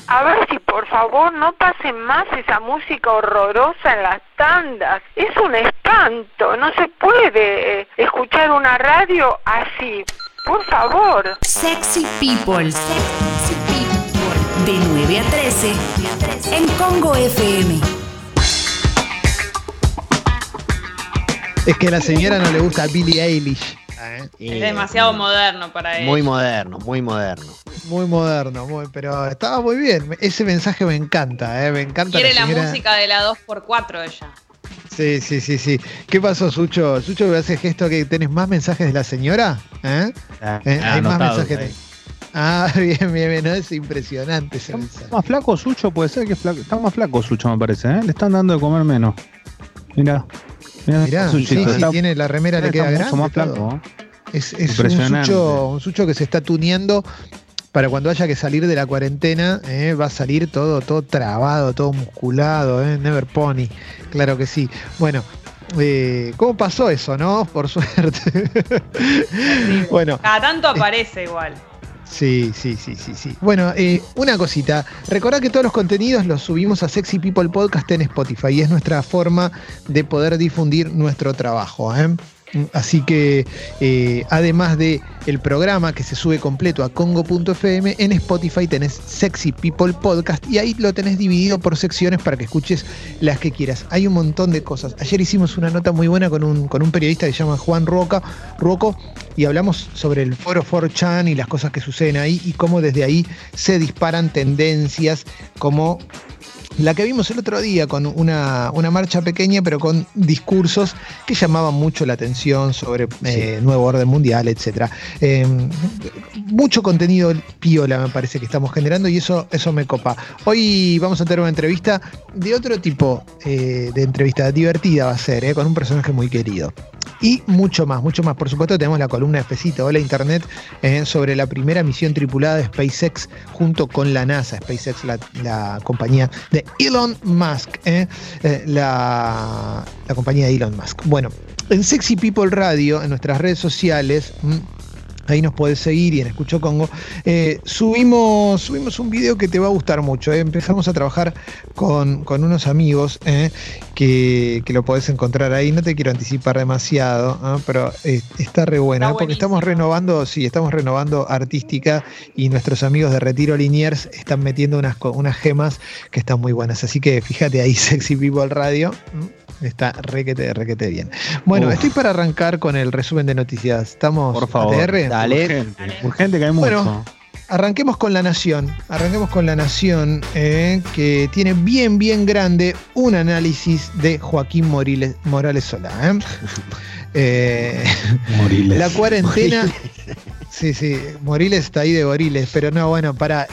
A ver si por favor no pasen más esa música horrorosa en las tandas. Es un espanto, no se puede escuchar una radio así. Por favor. Sexy People. Sexy People. De 9 a 13 en Congo FM. Es que a la señora no le gusta Billie Eilish. Es demasiado moderno para él. Muy moderno, muy moderno. Muy moderno, pero estaba muy bien. Ese mensaje me encanta, me encanta. Quiere la música de la 2x4 ella. Sí. ¿Qué pasó, Sucho? Sucho, me hace gesto que tenés más mensajes de la señora. Hay más mensajes. Bien, no, es impresionante ese mensaje. ¿Está más flaco, Sucho? Puede ser que está más flaco, Sucho, me parece. Le están dando de comer menos. Mirá, Suchito, sí, tiene la remera, le queda grande. Más flaco. Es un Sucho que se está tuneando para cuando haya que salir de la cuarentena. Va a salir todo trabado, todo musculado, Never Pony, claro que sí. Bueno, ¿cómo pasó eso, no? Por suerte. Bueno, cada tanto aparece igual. Sí. Bueno, una cosita. Recordá que todos los contenidos los subimos a Sexy People Podcast en Spotify y es nuestra forma de poder difundir nuestro trabajo. Así que además de el programa que se sube completo a Congo.fm, en Spotify tenés Sexy People Podcast y ahí lo tenés dividido por secciones para que escuches las que quieras. Hay un montón de cosas. Ayer hicimos una nota muy buena con un periodista que se llama Juan Rocco y hablamos sobre el foro 4chan y las cosas que suceden ahí y cómo desde ahí se disparan tendencias como la que vimos el otro día con una marcha pequeña pero con discursos que llamaban mucho la atención sobre nuevo orden mundial, etc. Mucho contenido piola me parece que estamos generando y eso me copa. Hoy vamos a tener una entrevista de otro tipo de entrevista, divertida va a ser, con un personaje muy querido. Y mucho más. Por supuesto, tenemos la columna de Espesito, Hola Internet, sobre la primera misión tripulada de SpaceX junto con la NASA. SpaceX, la compañía de Elon Musk, la compañía de Elon Musk. Bueno, en Sexy People Radio, en nuestras redes sociales, ahí nos podés seguir y en Escucho Congo, subimos un video que te va a gustar mucho. Empezamos a trabajar con unos amigos que lo podés encontrar ahí. No te quiero anticipar demasiado, pero está re bueno, porque estamos renovando artística y nuestros amigos de Retiro Liniers están metiendo unas gemas que están muy buenas. Así que fíjate ahí, Sexy People Radio. Está requete bien. Bueno, estoy para arrancar con el resumen de noticias. ¿Estamos, por favor, ATR? Dale. Urgente que hay mucho. Bueno, arranquemos con La Nación. Que tiene bien grande un análisis de Joaquín Morales Solá. Moriles. La cuarentena. Sí, Moriles está ahí de Goriles, pero no, bueno,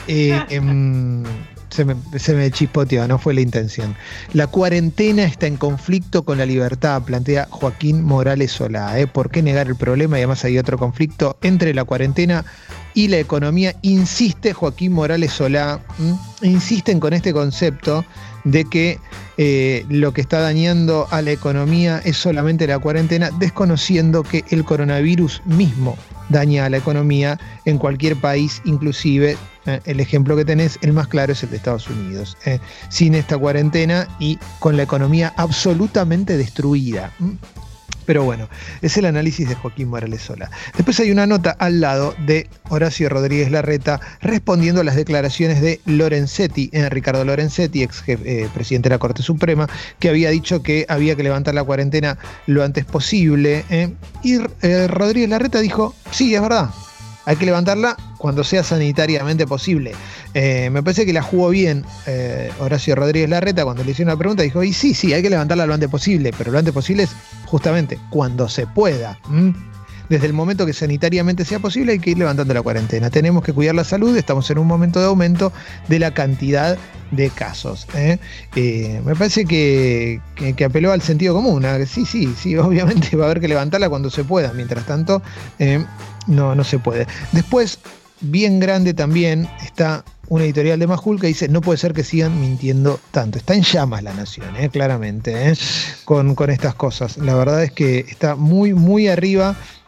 se me chispoteó, no fue la intención. La cuarentena está en conflicto con la libertad, plantea Joaquín Morales Solá. ¿Por qué negar el problema? Y además hay otro conflicto entre la cuarentena y la economía. Insiste Joaquín Morales Solá, insisten con este concepto de que lo que está dañando a la economía es solamente la cuarentena, desconociendo que el coronavirus mismo daña a la economía en cualquier país, inclusive el ejemplo que tenés, el más claro es el de Estados Unidos, sin esta cuarentena y con la economía absolutamente destruida. Pero bueno, es el análisis de Joaquín Morales Solá. Después hay una nota al lado de Horacio Rodríguez Larreta respondiendo a las declaraciones de Lorenzetti, Ricardo Lorenzetti, ex presidente de la Corte Suprema, que había dicho que había que levantar la cuarentena lo antes posible. Y Rodríguez Larreta dijo, sí, es verdad, hay que levantarla cuando sea sanitariamente posible. Me parece que la jugó bien Horacio Rodríguez Larreta cuando le hicieron una pregunta. Dijo, y sí, hay que levantarla lo antes posible, pero lo antes posible es justamente cuando se pueda. Desde el momento que sanitariamente sea posible hay que ir levantando la cuarentena. Tenemos que cuidar la salud, estamos en un momento de aumento de la cantidad de casos. Me parece que apeló al sentido común. Sí, obviamente va a haber que levantarla cuando se pueda. Mientras tanto, no se puede. Después, bien grande también está una editorial de Majul que dice, no puede ser que sigan mintiendo tanto. Está en llamas La Nación, claramente, con estas cosas. La verdad es que está muy arriba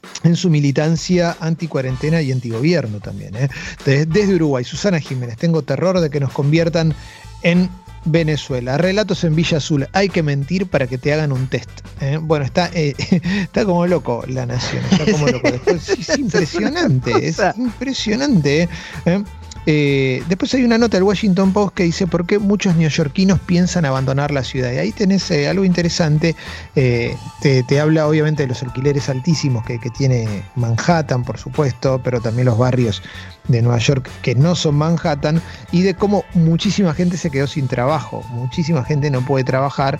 en su militancia anti-cuarentena y antigobierno también. Desde Uruguay, Susana Jiménez, tengo terror de que nos conviertan en Venezuela. Relatos en Villa Azul, hay que mentir para que te hagan un test. Bueno, está como loco La Nación, está como loco. Después, es impresionante, es impresionante. Después hay una nota del Washington Post que dice por qué muchos neoyorquinos piensan abandonar la ciudad. Y ahí tenés algo interesante. Te habla obviamente de los alquileres altísimos que tiene Manhattan, por supuesto, pero también los barrios de Nueva York que no son Manhattan, y de cómo muchísima gente se quedó sin trabajo, muchísima gente no puede trabajar.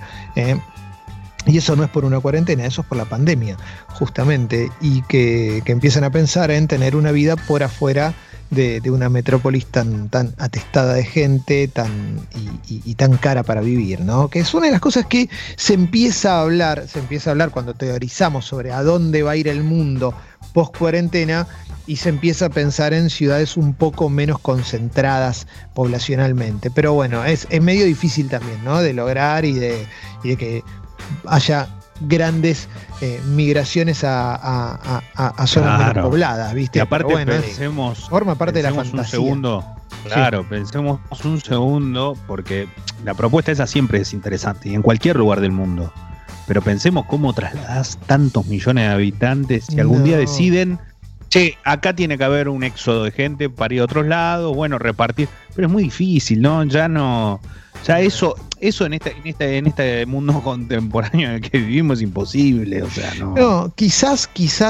Y eso no es por una cuarentena, eso es por la pandemia, justamente, y que empiezan a pensar en tener una vida por afuera de una metrópolis tan atestada de gente y tan cara para vivir, ¿no? Que es una de las cosas que se empieza a hablar cuando teorizamos sobre a dónde va a ir el mundo post cuarentena, y se empieza a pensar en ciudades un poco menos concentradas poblacionalmente. Pero bueno, es medio difícil también, ¿no? De lograr y de que haya grandes migraciones a zonas menos pobladas, ¿viste? Y aparte, bueno, forma parte de la fantasía. Un segundo, claro, pensemos un segundo, porque la propuesta esa siempre es interesante, y en cualquier lugar del mundo. Pero pensemos cómo trasladás tantos millones de habitantes y algún día deciden, che, acá tiene que haber un éxodo de gente para ir a otros lados, bueno, repartir. Pero es muy difícil, ¿no? Ya eso en este mundo contemporáneo en el que vivimos es imposible, o sea, no. No, quizás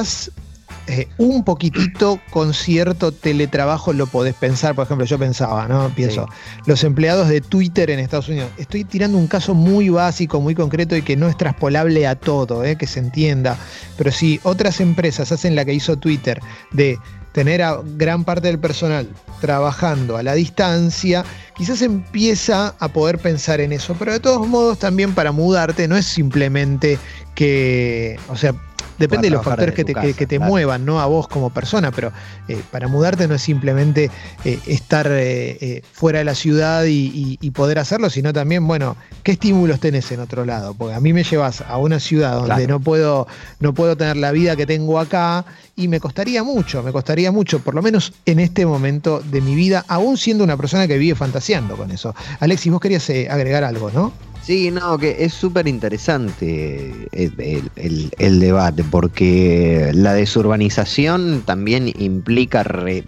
un poquitito con cierto teletrabajo lo podés pensar. Por ejemplo, yo pensaba, ¿no? Pienso, los empleados de Twitter en Estados Unidos. Estoy tirando un caso muy básico, muy concreto y que no es traspolable a todo, que se entienda. Pero si otras empresas hacen la que hizo Twitter de tener a gran parte del personal trabajando a la distancia, quizás empieza a poder pensar en eso. Pero de todos modos, también para mudarte no es simplemente que, o sea, depende de los factores que te muevan, ¿no? A vos como persona, pero para mudarte no es simplemente estar fuera de la ciudad y poder hacerlo, sino también, bueno, ¿qué estímulos tenés en otro lado? Porque a mí me llevas a una ciudad donde no puedo tener la vida que tengo acá, y me costaría mucho, por lo menos en este momento de mi vida, aún siendo una persona que vive fantaseando con eso. Alexis, vos querías agregar algo, ¿no? Sí, no, que es súper interesante el debate, porque la desurbanización también implica,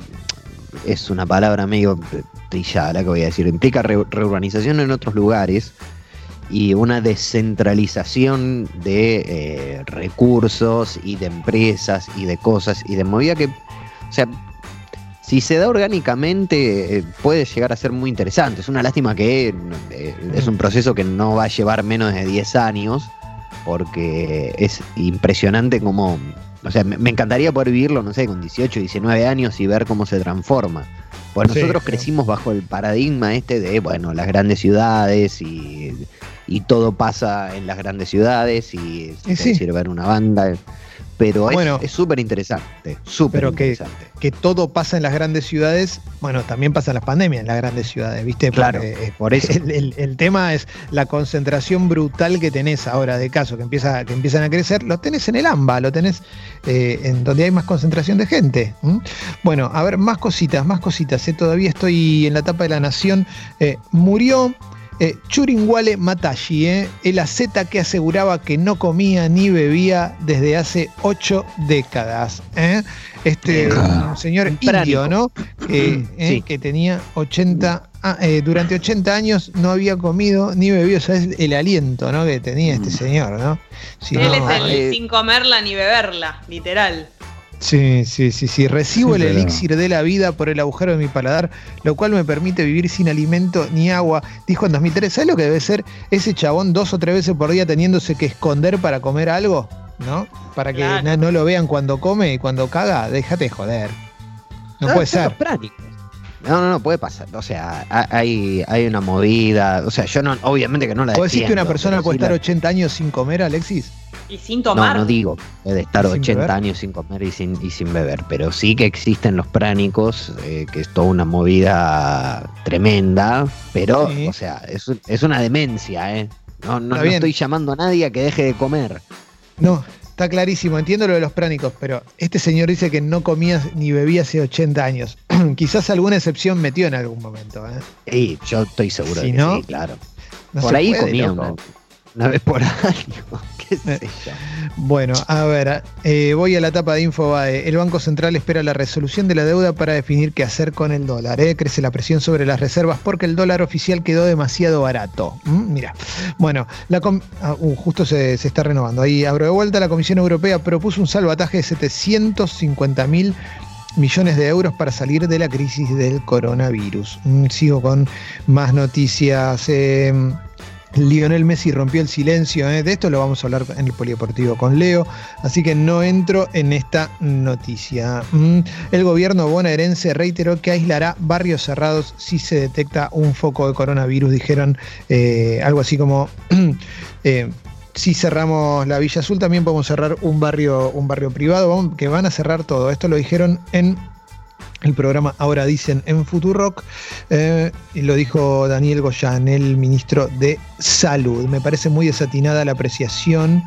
es una palabra medio trillada la que voy a decir, implica reurbanización en otros lugares y una descentralización de recursos y de empresas y de cosas y de movida que, o sea, si se da orgánicamente puede llegar a ser muy interesante. Es una lástima que es un proceso que no va a llevar menos de 10 años, porque es impresionante cómo, o sea, me encantaría poder vivirlo, no sé, con 18, 19 años y ver cómo se transforma. Pues nosotros crecimos bajo el paradigma de, bueno, las grandes ciudades y todo pasa en las grandes ciudades y sirve ver una banda. Pero bueno, es súper interesante, que todo pasa en las grandes ciudades. Bueno, también pasan las pandemias en las grandes ciudades, ¿viste? Claro, por eso. El tema es la concentración brutal que tenés ahora de casos que empiezan a crecer. Lo tenés en el AMBA, lo tenés en donde hay más concentración de gente. Bueno, a ver, más cositas. Todavía estoy en la tapa de La Nación. Murió Churinguale Matashi, el asceta que aseguraba que no comía ni bebía desde hace 8 décadas. Señor indio, ¿no? Que tenía 80, durante 80 años no había comido ni bebido. O sea, es el aliento, ¿no? Que tenía este señor, ¿no? Él es el sin comerla ni beberla, literal. Sí. Recibo el elixir de la vida por el agujero de mi paladar, lo cual me permite vivir sin alimento ni agua, dijo en 2003. ¿Sabes lo que debe ser ese chabón 2 o 3 veces por día teniéndose que esconder para comer algo? ¿No? Para que no lo vean cuando come y cuando caga. Déjate de joder. No puede ser. No puede pasar. O sea, hay una movida. O sea, yo obviamente que no la defiendo. ¿Vos decís que una persona puede estar 80 años sin comer, Alexis? Y sin tomar. No digo, puede estar 80 años sin comer y sin beber, pero sí que existen los pránicos, que es toda una movida tremenda, pero, o sea, es una demencia, No estoy llamando a nadie a que deje de comer. No, está clarísimo, entiendo lo de los pránicos, pero este señor dice que no comía ni bebía hace 80 años. Quizás alguna excepción metió en algún momento. Sí, yo estoy seguro Si de que no, sí, claro. no por se ahí puede, comía loco. una vez por año. ¿Qué sé yo? Bueno, a ver, voy a la tapa de Infobae. El Banco Central espera la resolución de la deuda para definir qué hacer con el dólar. Crece la presión sobre las reservas porque el dólar oficial quedó demasiado barato. Mira, bueno, justo se está renovando. Ahí abro de vuelta. La Comisión Europea propuso un salvataje de 750.000 millones de euros para salir de la crisis del coronavirus. Sigo con más noticias. Lionel Messi rompió el silencio, de esto lo vamos a hablar en el Polideportivo con Leo, así que no entro en esta noticia. El gobierno bonaerense reiteró que aislará barrios cerrados si se detecta un foco de coronavirus, dijeron algo así como si cerramos la Villa Azul también podemos cerrar un barrio privado, que van a cerrar todo. Esto lo dijeron en el programa Ahora Dicen en Futurock, y lo dijo Daniel Goyan, el ministro de Salud. Me parece muy desatinada la apreciación.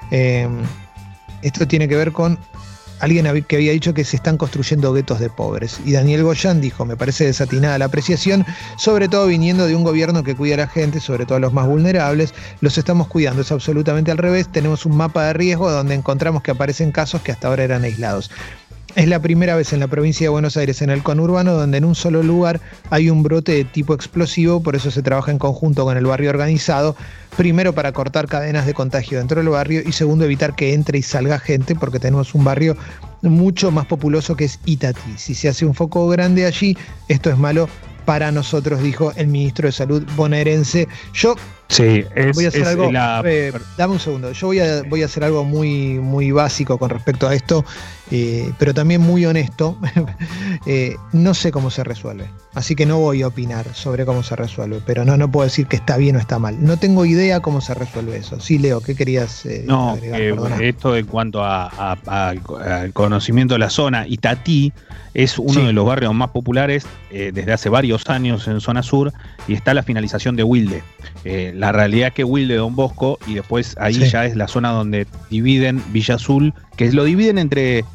Esto tiene que ver con alguien que había dicho que se están construyendo guetos de pobres. Y Daniel Goyan dijo, me parece desatinada la apreciación, sobre todo viniendo de un gobierno que cuida a la gente, sobre todo a los más vulnerables. Los estamos cuidando, es absolutamente al revés. Tenemos un mapa de riesgo donde encontramos que aparecen casos que hasta ahora eran aislados. Es la primera vez en la provincia de Buenos Aires, en el conurbano, donde en un solo lugar hay un brote de tipo explosivo, por eso se trabaja en conjunto con el barrio organizado, primero para cortar cadenas de contagio dentro del barrio y segundo evitar que entre y salga gente, porque tenemos un barrio mucho más populoso que es Itatí. Si se hace un foco grande allí, esto es malo para nosotros, dijo el ministro de Salud bonaerense. Yo voy a hacer algo, dame un segundo, yo voy a hacer algo muy, muy básico con respecto a esto, pero también muy honesto. No sé cómo se resuelve, así que no voy a opinar sobre cómo se resuelve, pero no puedo decir que está bien o está mal. No tengo idea cómo se resuelve eso. Sí, Leo, ¿qué querías agregar? Esto en cuanto al conocimiento de la zona, Itatí es uno de los barrios más populares desde hace varios años en zona sur, y está la finalización de Wilde. La realidad es que Wilde, Don Bosco, y después ahí ya es la zona donde dividen Villa Azul, que lo dividen entre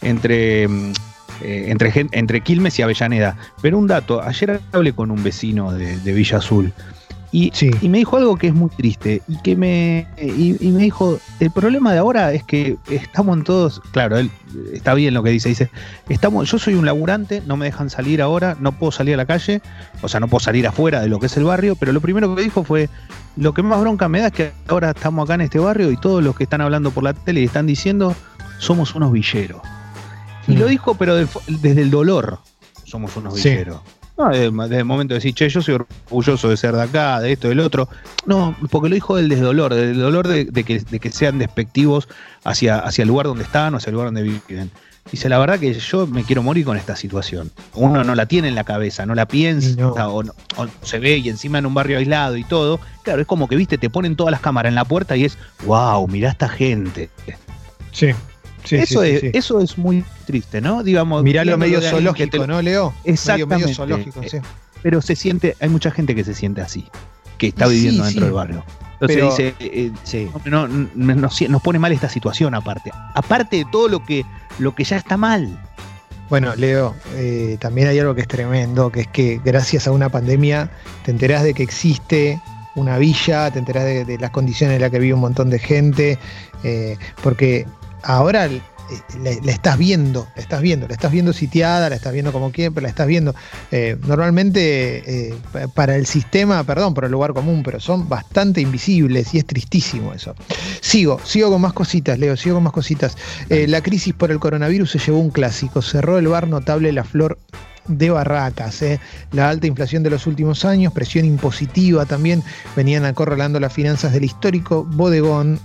Quilmes y Avellaneda. Pero un dato, ayer hablé con un vecino de Villa Azul y me dijo algo que es muy triste, y me dijo, el problema de ahora es que estamos en todos, claro, él está bien lo que dice, yo soy un laburante, no me dejan salir ahora, no puedo salir a la calle, o sea, no puedo salir afuera de lo que es el barrio, pero lo primero que dijo fue, lo que más bronca me da es que ahora estamos acá en este barrio y todos los que están hablando por la tele y están diciendo, somos unos villeros. Y lo dijo, pero desde el dolor, somos unos villeros. No, desde el momento de decir, che, yo soy orgulloso de ser de acá, de esto, del otro. No, porque lo dijo del desdolor, del dolor de que sean despectivos hacia el lugar donde están o hacia el lugar donde viven. Dice, la verdad que yo me quiero morir con esta situación. Uno no la tiene en la cabeza, no la piensa, o se ve y encima en un barrio aislado y todo. Claro, es como que, viste, te ponen todas las cámaras en la puerta y es, wow, mirá esta gente. Sí. Eso es muy triste, ¿no? Digamos, mirá lo medio zoológico, ¿no, Leo? Exactamente. Medio zoológico, sí. Pero hay mucha gente que se siente así, que está viviendo dentro del barrio. Entonces dice, nos pone mal esta situación aparte de todo lo que ya está mal. Bueno, Leo, también hay algo que es tremendo, que es que gracias a una pandemia te enterás de que existe una villa, te enterás de las condiciones en las que vive un montón de gente, porque ahora la estás viendo sitiada, la estás viendo como quieras, pero la estás viendo. Normalmente para el sistema, perdón por el lugar común, pero son bastante invisibles y es tristísimo eso. Sigo con más cositas, Leo, sigo con más cositas. La crisis por el coronavirus se llevó un clásico, cerró el bar notable La Flor de Barracas. La alta inflación de los últimos años, presión impositiva también, venían acorralando las finanzas del histórico bodegón.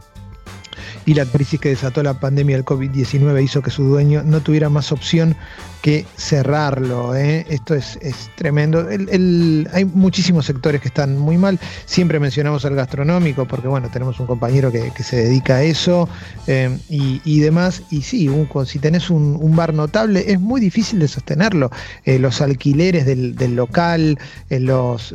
Y la crisis que desató la pandemia del COVID-19 hizo que su dueño no tuviera más opción que cerrarlo. Esto es tremendo. Hay muchísimos sectores que están muy mal. Siempre mencionamos al gastronómico porque, bueno, tenemos un compañero que se dedica a eso y demás. Y sí, si tenés un bar notable es muy difícil de sostenerlo. Los alquileres del local,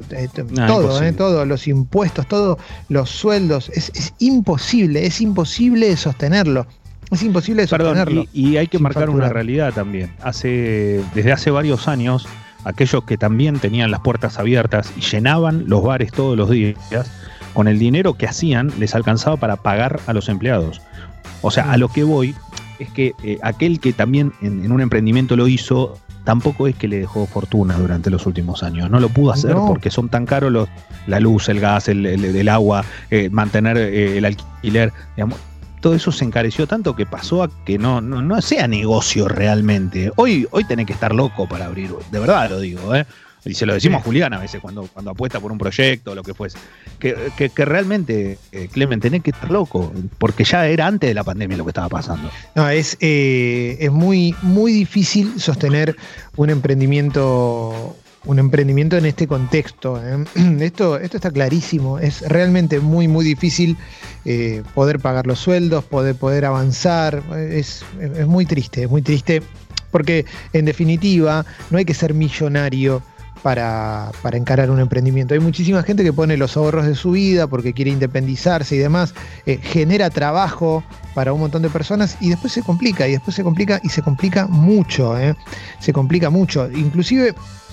todo, los impuestos, todos los sueldos. Es imposible imposible de sostenerlo. Es imposible de sostenerlo. Y hay que marcar facturar. una realidad también. Desde hace varios años, aquellos que también tenían las puertas abiertas y llenaban los bares todos los días, con el dinero que hacían les alcanzaba para pagar a los empleados. O sea, a lo que voy es que aquel que también en un emprendimiento lo hizo, tampoco es que le dejó fortuna durante los últimos años. No lo pudo hacer porque son tan caros la luz, el gas, el agua, mantener el alquiler, digamos. Todo eso se encareció tanto que pasó a que no sea negocio realmente. Hoy tenés que estar loco para abrir, de verdad lo digo, y se lo decimos a Julián a veces cuando apuesta por un proyecto o lo que fuese, que realmente, Clemen, tenés que estar loco, porque ya era antes de la pandemia lo que estaba pasando. No, es muy, muy difícil sostener un emprendimiento en este contexto. Esto está clarísimo. Es realmente muy, muy difícil poder pagar los sueldos, poder avanzar. Es muy triste, porque en definitiva no hay que ser millonario para encarar un emprendimiento. Hay muchísima gente que pone los ahorros de su vida porque quiere independizarse y demás, genera trabajo para un montón de personas y después se complica, y se complica mucho, se complica mucho. Inclusive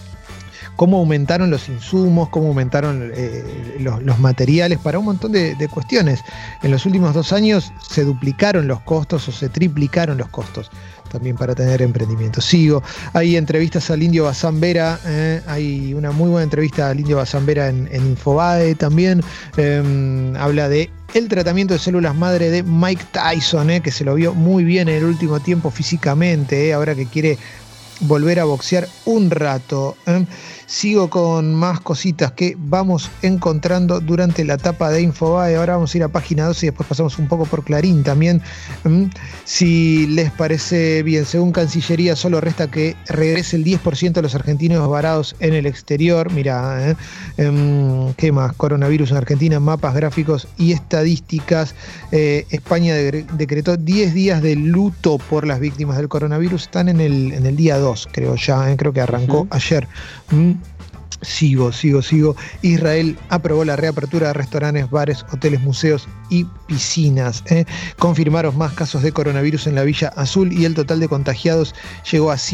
cómo aumentaron los insumos, cómo aumentaron los materiales para un montón de cuestiones. En los últimos 2 años se duplicaron los costos o se triplicaron los costos también para tener emprendimiento. Hay entrevistas al Indio Bazán Vera, hay una muy buena entrevista al Indio Bazán Vera en Infobae también. Habla de el tratamiento de células madre de Mike Tyson, que se lo vio muy bien en el último tiempo físicamente, ahora que quiere volver a boxear un rato. Sigo con más cositas que vamos encontrando durante la etapa de Infobae. Ahora vamos a ir a página 12 y después pasamos un poco por Clarín también. Si les parece bien, según Cancillería solo resta que regrese el 10% de los argentinos varados en el exterior. Mirá, ¿qué más? Coronavirus en Argentina, mapas, gráficos y estadísticas. España decretó 10 días de luto por las víctimas del coronavirus. Están en el día 2, creo ya, creo que arrancó ayer. Sigo. Israel aprobó la reapertura de restaurantes, bares, hoteles, museos y piscinas. Confirmaron más casos de coronavirus en la Villa Azul y el total de contagiados llegó a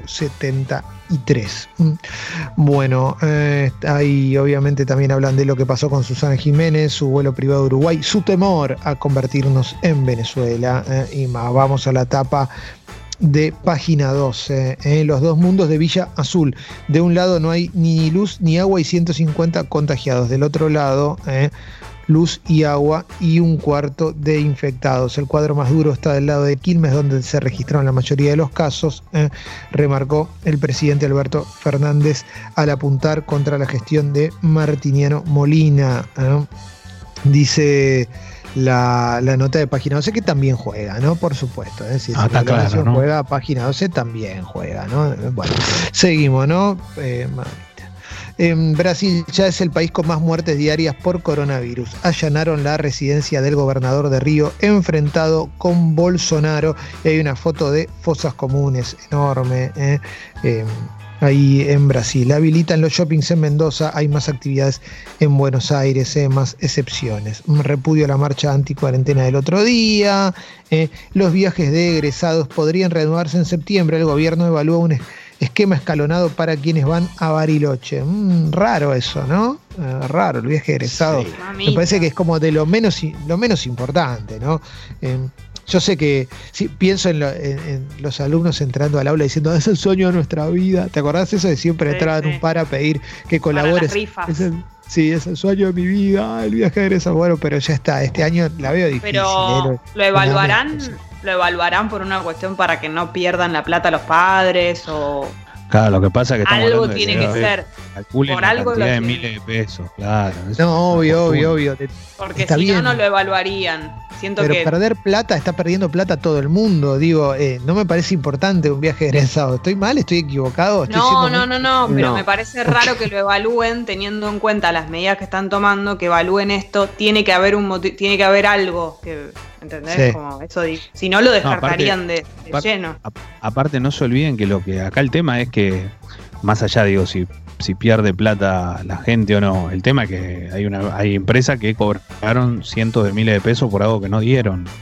173. Bueno, ahí obviamente también hablan de lo que pasó con Susana Jiménez, su vuelo privado a Uruguay, su temor a convertirnos en Venezuela. Y más, vamos a la etapa de página 12, los dos mundos de Villa Azul. De un lado no hay ni luz ni agua y 150 contagiados. Del otro lado, luz y agua y un cuarto de infectados. El cuadro más duro está del lado de Quilmes, donde se registraron la mayoría de los casos, remarcó el presidente Alberto Fernández al apuntar contra la gestión de Martiniano Molina. Dice la nota de página 12 que también juega, ¿no? Por supuesto. Si la claro, ¿no? Juega, página 12 también juega, ¿no? Bueno, seguimos, ¿no? En Brasil ya es el país con más muertes diarias por coronavirus. Allanaron la residencia del gobernador de Río enfrentado con Bolsonaro. Y hay una foto de fosas comunes enorme, ahí en Brasil. Habilitan los shoppings en Mendoza, hay más actividades en Buenos Aires, más excepciones. Repudio a la marcha anticuarentena del otro día. Los viajes de egresados podrían reanudarse en septiembre. El gobierno evalúa un esquema escalonado para quienes van a Bariloche. Raro eso, ¿no? Raro el viaje de egresados. Sí. Me parece que es como de lo menos importante, ¿no? Yo sé que pienso en los alumnos entrando al aula diciendo es el sueño de nuestra vida. ¿Te acordás eso de siempre entrar en un par a pedir que colabores? Es el sueño de mi vida, el viaje de egresados. Bueno, pero ya está, este año la veo difícil. Pero lo evaluarán por una cuestión para que no pierdan la plata los padres o... Claro, lo que pasa es que algo tiene que ser. Por algo cantidad de miles de pesos, claro. No, obvio. Porque si no lo evaluarían. Pero perder plata, está perdiendo plata todo el mundo. Digo, no me parece importante un viaje egresado. ¿Estoy mal? ¿Estoy equivocado? No, pero me parece raro que lo evalúen teniendo en cuenta las medidas que están tomando, que evalúen esto. Tiene que haber tiene que haber algo que... ¿Entendés? Sí. Como eso, si no lo descartarían de lleno. Aparte, no se olviden que acá el tema es que, más allá, digo, si pierde plata la gente o no, el tema es que hay empresas que cobraron cientos de miles de pesos por algo que no dieron.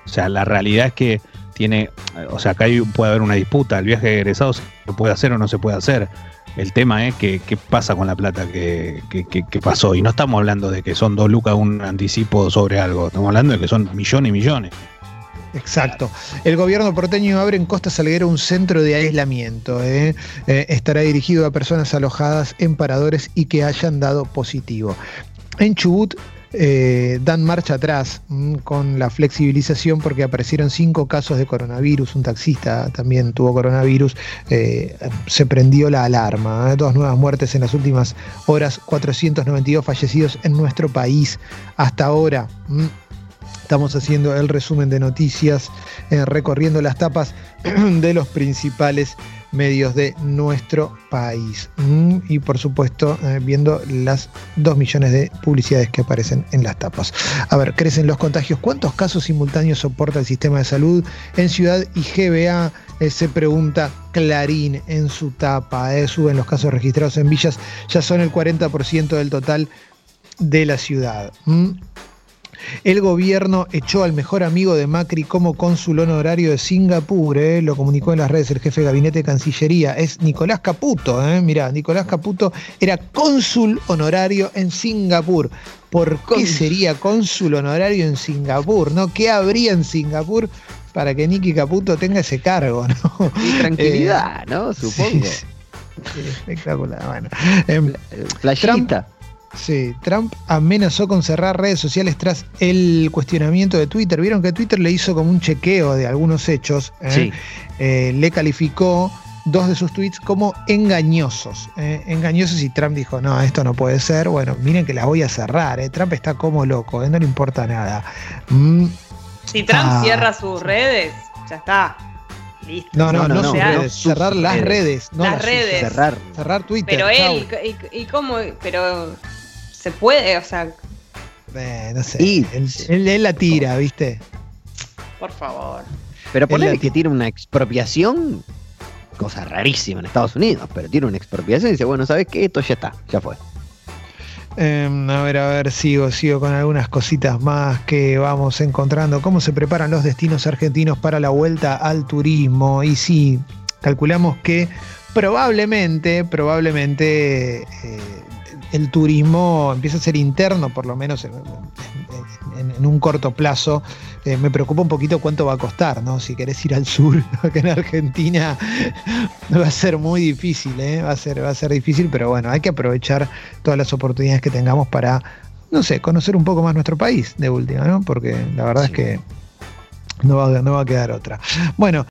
O sea, la realidad es que acá puede haber una disputa, el viaje de egresados se puede hacer o no se puede hacer. El tema es qué pasa con la plata que pasó. Y no estamos hablando de que son 2 lucas un anticipo sobre algo, estamos hablando de que son millones y millones. Exacto. El gobierno porteño abre en Costa Salguero un centro de aislamiento. Estará dirigido a personas alojadas en paradores y que hayan dado positivo. En Chubut dan marcha atrás con la flexibilización porque aparecieron 5 casos de coronavirus. Un taxista también tuvo coronavirus. Se prendió la alarma. 2 nuevas muertes en las últimas horas, 492 fallecidos en nuestro país hasta ahora. Estamos haciendo el resumen de noticias, recorriendo las tapas de los principales medios de nuestro país. Y por supuesto, viendo las 2 millones de publicidades que aparecen en las tapas. A ver, crecen los contagios. ¿Cuántos casos simultáneos soporta el sistema de salud en Ciudad y GBA? Se pregunta Clarín en su tapa. Suben los casos registrados en villas, ya son el 40% del total de la ciudad. El gobierno echó al mejor amigo de Macri como cónsul honorario de Singapur, lo comunicó en las redes el jefe de gabinete de Cancillería, es Nicolás Caputo. Mirá, Nicolás Caputo era cónsul honorario en Singapur. ¿Por qué sería cónsul honorario en Singapur? ¿No? ¿Qué habría en Singapur para que Nicky Caputo tenga ese cargo? ¿No? Y tranquilidad, ¿no? Supongo. Sí, espectacular. Bueno, Flashita. Sí, Trump amenazó con cerrar redes sociales tras el cuestionamiento de Twitter. Vieron que Twitter le hizo como un chequeo de algunos hechos. Sí. Le calificó 2 de sus tweets como engañosos. Engañosos, y Trump dijo, no, esto no puede ser. Bueno, miren que las voy a cerrar. Trump está como loco, no le importa nada. Si Trump cierra sus redes, ya está. Listo. No, cerrar las redes. No las redes. Cerrar Twitter. Pero él, ¿y cómo? Pero se puede, o sea. No sé. Él la tira, ¿viste? Por favor. Pero ponele que tiene una expropiación, cosa rarísima en Estados Unidos, pero tiene una expropiación y dice, bueno, ¿sabes qué? Esto ya está, ya fue. A ver, sigo con algunas cositas más que vamos encontrando. ¿Cómo se preparan los destinos argentinos para la vuelta al turismo? Y sí, calculamos que probablemente el turismo empieza a ser interno, por lo menos en un corto plazo. Me preocupa un poquito cuánto va a costar, ¿no? Si querés ir al sur, acá en Argentina, va a ser muy difícil, va a ser difícil, pero bueno, hay que aprovechar todas las oportunidades que tengamos para, no sé, conocer un poco más nuestro país de última, ¿no? Porque la verdad es que no va a quedar otra. Bueno.